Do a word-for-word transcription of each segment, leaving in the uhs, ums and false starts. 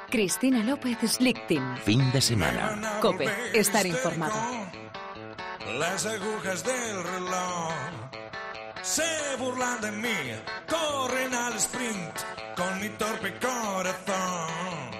Cristina López Slichting. Fin de semana. COPE. Estar informado. Las agujas del reloj se burlan de mí, corren al sprint con mi torpe corazón.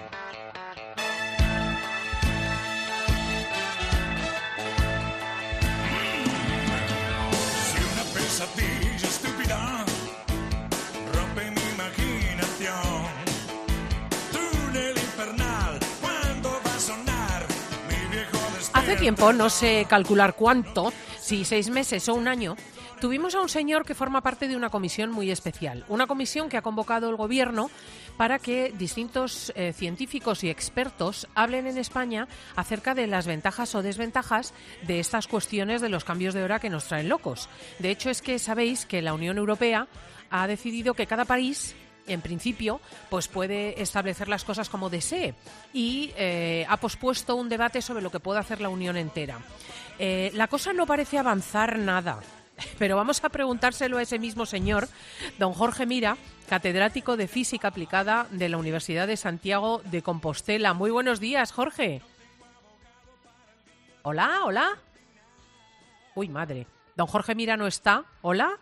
Si una pesadilla estúpida rompe mi imaginación, túnel infernal, ¿cuándo va a sonar mi viejo despertador? Hace tiempo, no sé calcular cuánto, si seis meses o un año, tuvimos a un señor que forma parte de una comisión muy especial, una comisión que ha convocado el Gobierno para que distintos eh, científicos y expertos hablen en España acerca de las ventajas o desventajas de estas cuestiones de los cambios de hora que nos traen locos. De hecho, es que sabéis que la Unión Europea ha decidido que cada país, en principio, pues puede establecer las cosas como desee y eh, ha pospuesto un debate sobre lo que puede hacer la Unión entera. Eh, la cosa no parece avanzar nada. Pero vamos a preguntárselo a ese mismo señor, don Jorge Mira, catedrático de Física Aplicada de la Universidad de Santiago de Compostela. Muy buenos días, Jorge. Hola, hola. Uy, madre. Don Jorge Mira no está. Hola.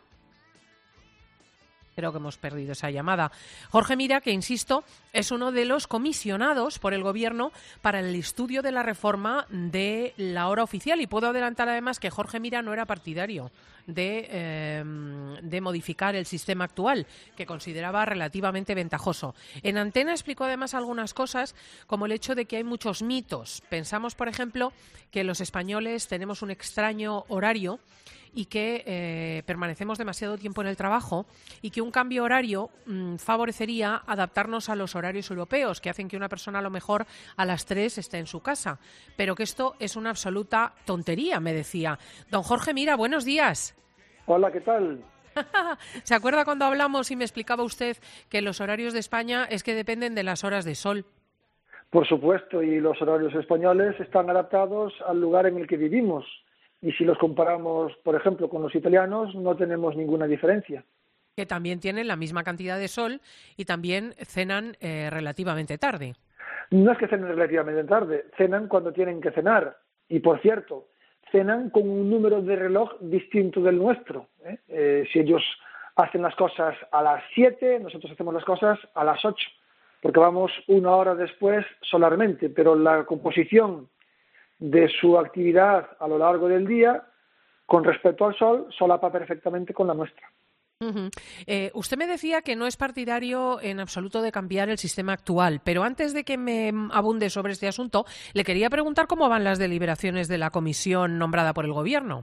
Creo que hemos perdido esa llamada. Jorge Mira, que insisto, es uno de los comisionados por el Gobierno para el estudio de la reforma de la hora oficial. Y puedo adelantar además que Jorge Mira no era partidario de, eh, de modificar el sistema actual, que consideraba relativamente ventajoso. En Antena explicó además algunas cosas, como el hecho de que hay muchos mitos. Pensamos, por ejemplo, que los españoles tenemos un extraño horario y que eh, permanecemos demasiado tiempo en el trabajo y que un cambio horario mmm, favorecería adaptarnos a los horarios europeos, que hacen que una persona a lo mejor a las tres esté en su casa. Pero que esto es una absoluta tontería, me decía. Don Jorge Mira, buenos días. Hola, ¿qué tal? ¿Se acuerda cuando hablamos y me explicaba usted que los horarios de España es que dependen de las horas de sol? Por supuesto, y los horarios españoles están adaptados al lugar en el que vivimos. Y si los comparamos, por ejemplo, con los italianos, no tenemos ninguna diferencia. Que también tienen la misma cantidad de sol y también cenan eh, relativamente tarde. No es que cenen relativamente tarde, cenan cuando tienen que cenar. Y, por cierto, cenan con un número de reloj distinto del nuestro. ¿eh? Eh, si ellos hacen las cosas a las siete, nosotros hacemos las cosas a las ocho, porque vamos una hora después solarmente, pero la composición de su actividad a lo largo del día, con respecto al sol, solapa perfectamente con la nuestra. Uh-huh. Eh, usted me decía que no es partidario en absoluto de cambiar el sistema actual, pero antes de que me abunde sobre este asunto, le quería preguntar cómo van las deliberaciones de la comisión nombrada por el Gobierno.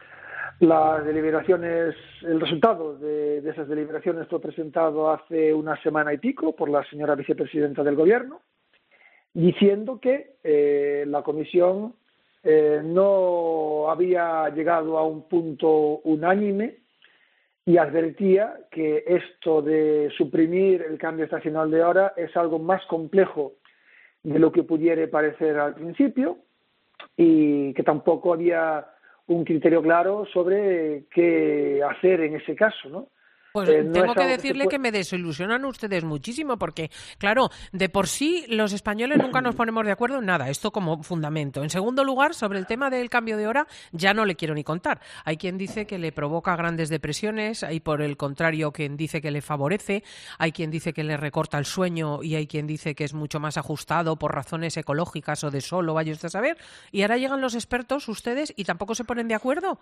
Las deliberaciones, el resultado de, de esas deliberaciones fue presentado hace una semana y pico por la señora vicepresidenta del Gobierno, diciendo que eh, la comisión eh, no había llegado a un punto unánime y advertía que esto de suprimir el cambio estacional de hora es algo más complejo de lo que pudiera parecer al principio y que tampoco había un criterio claro sobre qué hacer en ese caso, ¿no? Pues eh, no tengo que que decirle puede... que me desilusionan ustedes muchísimo porque, claro, de por sí los españoles nunca nos ponemos de acuerdo en nada, esto como fundamento. En segundo lugar, sobre el tema del cambio de hora, ya no le quiero ni contar. Hay quien dice que le provoca grandes depresiones, hay por el contrario quien dice que le favorece, hay quien dice que le recorta el sueño y hay quien dice que es mucho más ajustado por razones ecológicas o de sol, o vaya usted a saber. Y ahora llegan los expertos, ustedes, y tampoco se ponen de acuerdo.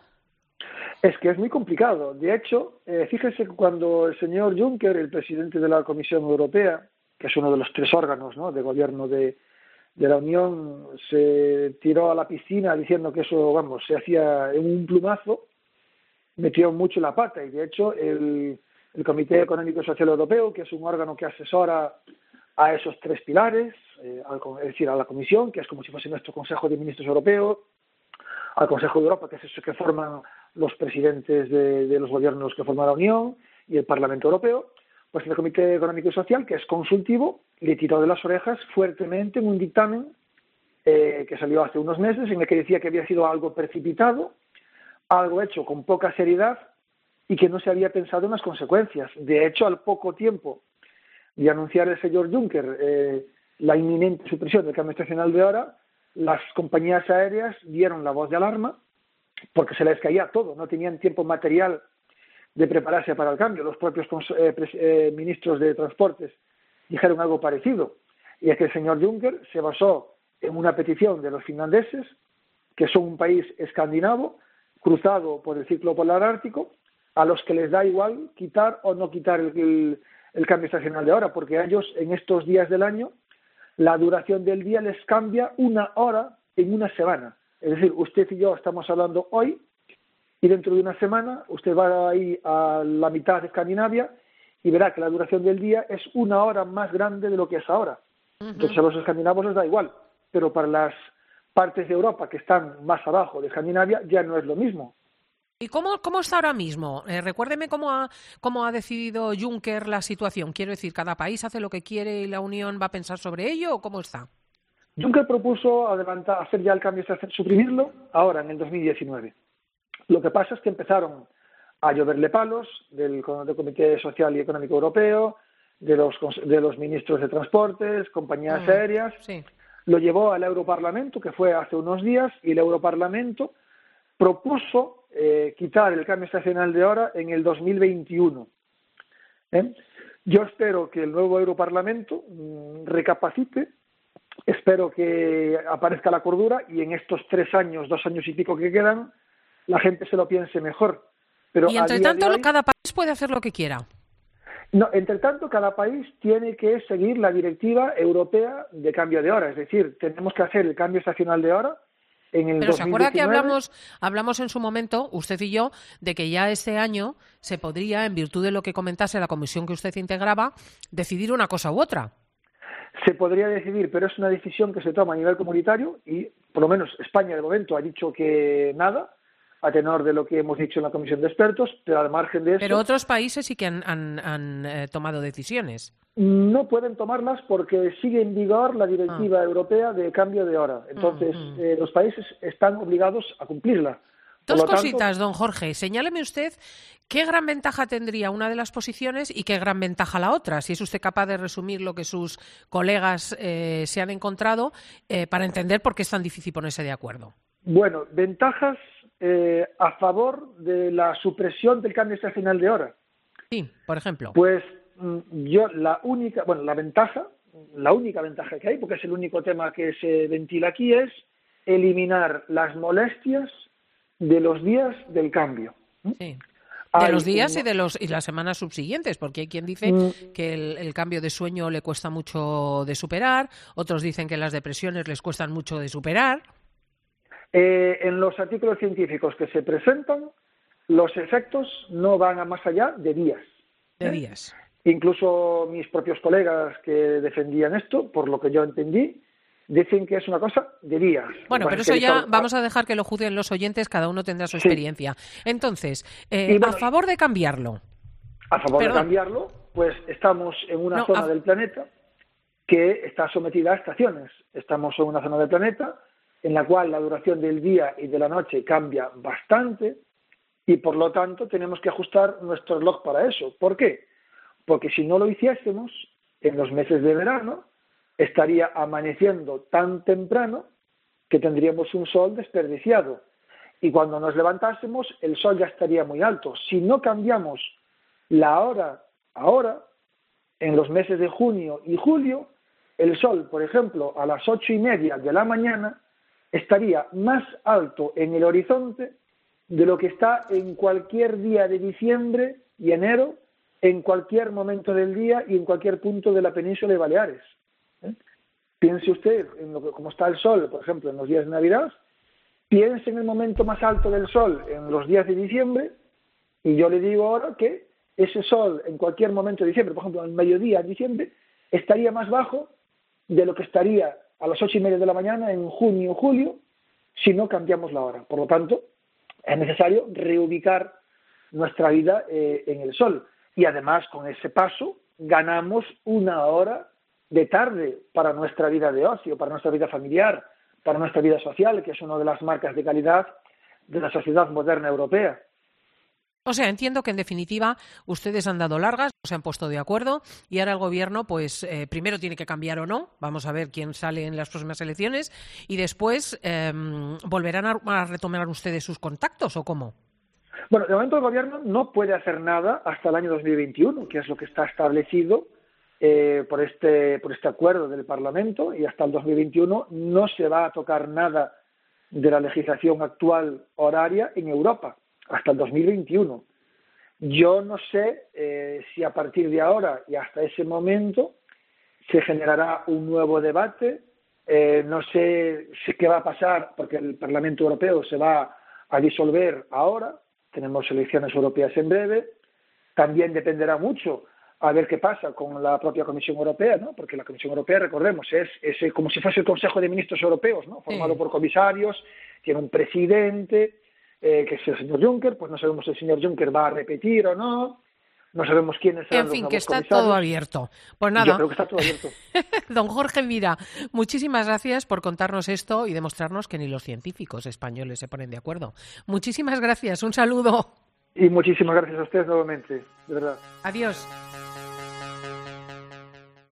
Es que es muy complicado. De hecho, eh, fíjese que cuando el señor Juncker, el presidente de la Comisión Europea, que es uno de los tres órganos, ¿no?, de gobierno de, de la Unión, se tiró a la piscina diciendo que eso, vamos, se hacía en un plumazo, metió mucho la pata. Y de hecho, el, el Comité Económico y Social Europeo, que es un órgano que asesora a esos tres pilares, eh, al, es decir, a la Comisión, que es como si fuese nuestro Consejo de Ministros Europeo, al Consejo de Europa, que es eso que forman los presidentes de, de los gobiernos que forman la Unión, y el Parlamento Europeo, pues el Comité Económico y Social, que es consultivo, le tiró de las orejas fuertemente en un dictamen eh, que salió hace unos meses, en el que decía que había sido algo precipitado, algo hecho con poca seriedad y que no se había pensado en las consecuencias. De hecho, al poco tiempo de anunciar el señor Juncker eh, la inminente supresión del cambio estacional de hora, las compañías aéreas dieron la voz de alarma porque se les caía todo, no tenían tiempo material de prepararse para el cambio. Los propios eh, eh, ministros de Transportes dijeron algo parecido, y es que el señor Juncker se basó en una petición de los finlandeses, que son un país escandinavo, cruzado por el ciclo polar ártico, a los que les da igual quitar o no quitar el, el, el cambio estacional de hora, porque a ellos en estos días del año la duración del día les cambia una hora en una semana. Es decir, usted y yo estamos hablando hoy y dentro de una semana usted va ahí a la mitad de Escandinavia y verá que la duración del día es una hora más grande de lo que es ahora. Uh-huh. Entonces a los escandinavos les da igual, pero para las partes de Europa que están más abajo de Escandinavia ya no es lo mismo. ¿Y cómo, cómo está ahora mismo? Eh, recuérdeme cómo ha, cómo ha decidido Juncker la situación. Quiero decir, ¿cada país hace lo que quiere y la Unión va a pensar sobre ello o cómo está? Juncker propuso adelantar, hacer ya el cambio, suprimirlo ahora, en el dos mil diecinueve. Lo que pasa es que empezaron a lloverle palos del, del Comité Social y Económico Europeo, de los, de los ministros de Transportes, compañías mm, aéreas. Sí. Lo llevó al Europarlamento, que fue hace unos días, y el Europarlamento propuso eh, quitar el cambio estacional de hora en el dos mil veintiuno. ¿Eh? Yo espero que el nuevo Europarlamento mmm, recapacite, espero que aparezca la cordura y en estos tres años, dos años y pico que quedan, la gente se lo piense mejor. Pero y entre tanto, hoy, cada país puede hacer lo que quiera. No, entre tanto, cada país tiene que seguir la directiva europea de cambio de hora. Es decir, tenemos que hacer el cambio estacional de hora en el Pero dos mil diecinueve. ¿se acuerda que hablamos, hablamos en su momento, usted y yo, de que ya este año se podría, en virtud de lo que comentase la comisión que usted integraba, decidir una cosa u otra? Se podría decidir, pero es una decisión que se toma a nivel comunitario y, por lo menos, España de momento ha dicho que nada, a tenor de lo que hemos dicho en la comisión de expertos, pero al margen de eso... Pero otros países sí que han, han, han eh, tomado decisiones. No pueden tomarlas porque sigue en vigor la directiva ah. europea de cambio de hora. Entonces, uh-huh. eh, los países están obligados a cumplirla. Dos cositas, don Jorge. Señáleme usted qué gran ventaja tendría una de las posiciones y qué gran ventaja la otra, si es usted capaz de resumir lo que sus colegas eh, se han encontrado eh, para entender por qué es tan difícil ponerse de acuerdo. Bueno, ventajas eh, a favor de la supresión del cambio estacional de hora. Sí, por ejemplo. Pues yo la única, bueno, la ventaja, la única ventaja que hay, porque es el único tema que se ventila aquí, es eliminar las molestias de los días del cambio. Sí. De los días y de los y las semanas subsiguientes, porque hay quien dice mm. que el, el cambio de sueño le cuesta mucho de superar, otros dicen que las depresiones les cuestan mucho de superar. Eh, en los artículos científicos que se presentan, los efectos no van a más allá de días. De ¿eh? días. Incluso mis propios colegas que defendían esto, por lo que yo entendí, dicen que es una cosa de días. Bueno, pero eso ya vamos a dejar que lo juzguen los oyentes, cada uno tendrá su experiencia. Sí. Entonces, eh, bueno, a favor de cambiarlo. A favor Perdón. de cambiarlo, pues estamos en una no, zona a... del planeta que está sometida a estaciones. Estamos en una zona del planeta en la cual la duración del día y de la noche cambia bastante y, por lo tanto, tenemos que ajustar nuestro reloj para eso. ¿Por qué? Porque si no lo hiciésemos, en los meses de verano, estaría amaneciendo tan temprano que tendríamos un sol desperdiciado. Y cuando nos levantásemos, el sol ya estaría muy alto. Si no cambiamos la hora ahora, en los meses de junio y julio, el sol, por ejemplo, a las ocho y media de la mañana, estaría más alto en el horizonte de lo que está en cualquier día de diciembre y enero, en cualquier momento del día y en cualquier punto de la península de Baleares. ¿Eh? Piense usted en lo que, cómo está el sol, por ejemplo, en los días de Navidad, piense en el momento más alto del sol en los días de diciembre, y yo le digo ahora que ese sol en cualquier momento de diciembre, por ejemplo, al mediodía de diciembre, estaría más bajo de lo que estaría a las ocho y media de la mañana en junio o julio si no cambiamos la hora. Por lo tanto, es necesario reubicar nuestra vida eh, en el sol. Y además, con ese paso, ganamos una hora de tarde para nuestra vida de ocio, para nuestra vida familiar, para nuestra vida social, que es una de las marcas de calidad de la sociedad moderna europea. O sea, entiendo que en definitiva ustedes han dado largas, se han puesto de acuerdo y ahora el gobierno, pues eh, primero tiene que cambiar o no, vamos a ver quién sale en las próximas elecciones y después eh, volverán a, a retomar ustedes sus contactos o cómo. Bueno, de momento el gobierno no puede hacer nada hasta el año dos mil veintiuno, que es lo que está establecido eh, por este por este acuerdo del Parlamento, y hasta el dos mil veintiuno no se va a tocar nada de la legislación actual horaria en Europa, hasta el dos mil veintiuno. Yo no sé eh, si a partir de ahora y hasta ese momento se generará un nuevo debate, eh, no sé, sé qué va a pasar, porque el Parlamento Europeo se va a disolver ahora, tenemos elecciones europeas en breve, también dependerá mucho a ver qué pasa con la propia Comisión Europea, ¿no? Porque la Comisión Europea, recordemos, es, es como si fuese el Consejo de Ministros Europeos, ¿no? Formado sí. por comisarios, tiene un presidente, eh, que es el señor Juncker, pues no sabemos si el señor Juncker va a repetir o no, no sabemos quiénes serán En fin, los que nuevos está comisarios. todo abierto. Pues nada. Yo creo que está todo abierto. Don Jorge Mira, muchísimas gracias por contarnos esto y demostrarnos que ni los científicos españoles se ponen de acuerdo. Muchísimas gracias, un saludo. Y muchísimas gracias a ustedes nuevamente, de verdad. Adiós.